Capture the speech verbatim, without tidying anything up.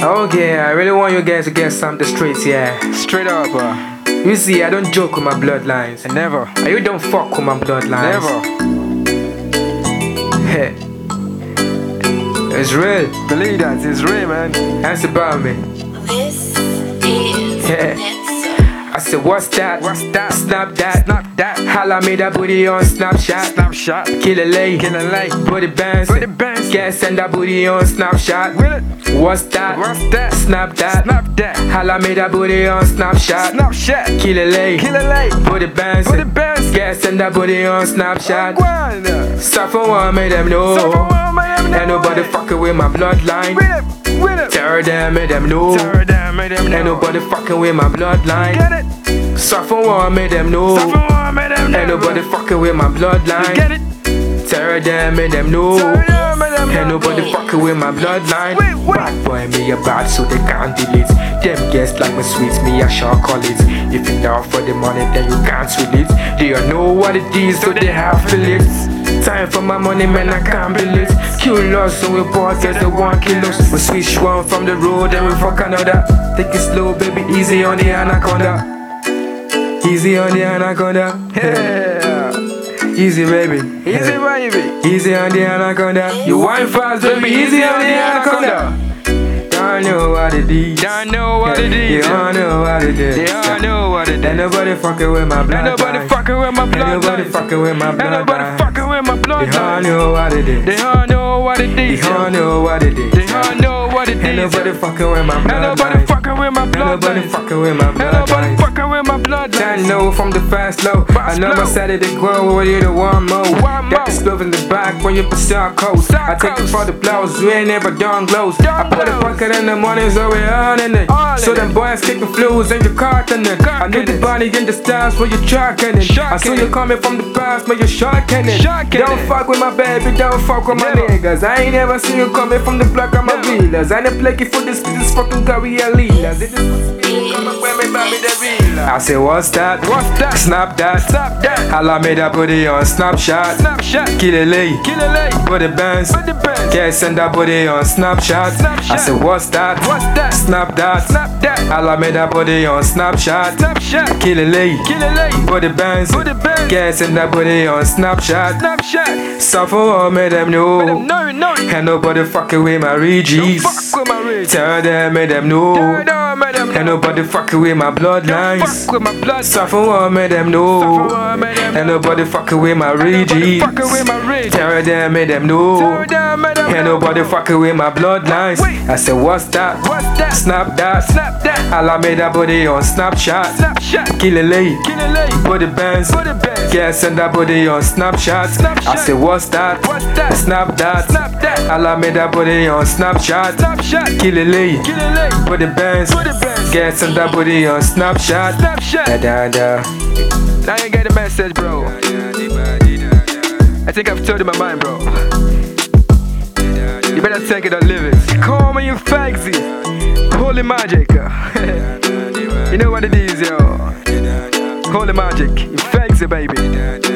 Okay, I really want you guys to get something straight, yeah. Straight up, bro. You see, I don't joke with my bloodlines. And never. And you don't fuck with my bloodlines. Never. Hey. It's real. Believe that, it's real, man. That's about me. This is Yeah. I said, what's that? What's that? Snap that. Snap that. Holla me that booty on Snapchat. Snapshot. Kill a lay. Kill a lay. Booty bands. Booty bands. Can't send that booty on Snapchat. Will it? What's that? What's that? Snap that. Snap that. Holla me that booty on Snapchat. Snapshot. Kill a lay. Kill a lay. Booty bands. Booty bands. Can't send that booty on Snapchat. One. Suffer one, make them know. Someone may have Ain't nobody fucking with my bloodline. With it. With it. Terror them, make them know. Terror them, make them know. Ain't nobody fucking with my bloodline. Get it? Suffer one, make them know. Someone may have Ain't nobody fucking with my bloodline. Get it? Terror them, make them know. Terror them, make them Ain't know. nobody fucking with my bloodline. Wait, wait. Bad boy, me a bad so they can't delete. Them guests like my sweets, me a shark call it. If you down for the money, then you can't sweet it. They all know what it is, so they have to live. Time for my money, man, I can't believe it. Kill us, so we bought guess they want kill us. We switch one from the road, then we fuck another. Take it slow, baby, easy on the anaconda. Easy on the anaconda. Yeah. Easy, baby. Easy, baby. Easy on the anaconda. You wine fast, baby, easy on the anaconda. Don't know what it is. Don't know what it is. They all know what it is. They all know what it Ain't is. nobody fucking with my blood. Ain't nobody fucking with my Ain't blood. nobody fucking with my Ain't blood. nobody fucking with my blood. They all know what it is. They all know what it They is. all know what it is. They all know what it is. Ain't nobody fucking with my Ain't blood. nobody fucking with my Ain't blood. nobody fucking with my Ain't nobody blood. fucking with my blood. I know from the fast low. I Fast never low. said it grow or you the one more. One Got the more. glove in the back when you pursue our coast. I take it for the blouse, we ain't never done glows. I put a bucket in the morning, so we on in it. All So in them it. boys kicking flues and you carting it. I knew the it. body in the stars where you tracking it. I saw Sharking you it. coming from the past, but you sharking it. Sharking Don't it. fuck with my baby, don't fuck with my Never. niggas. I ain't never seen you coming from the block of my Never. wheelers. I ain't play for this, this fucking career leaders. This is coming where me baby the realer. I say what's that? What's that? Snap that. Snap that. Holla me that booty on Snapchat. Snapshot. Kill a lay. Kill a lay. Booty bands. Put the bands. Can't send that booty on Snapchat. Snapchat. I said what's that? What's that? Snap that. Snap that. Holla me that booty on Snapchat. Snapshot. Kill a lay. Kill a lay. Booty bands. Put the bands. Can't send that booty on Snapchat. Snapshot. Suffer all me them know. Let them know, know it. Ain't nobody fucking with my Don't Regis. fuck with my rage. Tell them me them know. Turn on, make them Ain't know. nobody fucking with my Don't bloodlines. fuck with my blood. Suffer all me them Suffer know. on, make them Ain't know. nobody fucking with my Ain't nobody Regis. fucking with my rage. Tell them me them know. Turn down, make them Ain't know. nobody fucking with my bloodlines. Wait. I said what's that? What's that? Snap that. Snap that. Holla me that booty on Snapchat. Snapshot. Kill a lay. Kill a lay. Booty bands. Put the bands. Can't send that booty on Snapchat. Snapchat. I said what's that? What's that? Snap that. Snap that. Holla me that booty on Snapchat. Snapshot. Kill a lay. Kill a lay. Booty bands. Put the bands. Can't send that booty on Snapchat. Snapshot. Da da da. Now you get the message, bro. I think I've told you my mind, bro. You better take it or leave it. Call me you fagsy. Holy magic. You know what it is, yo. Holy magic. You fagsy, baby.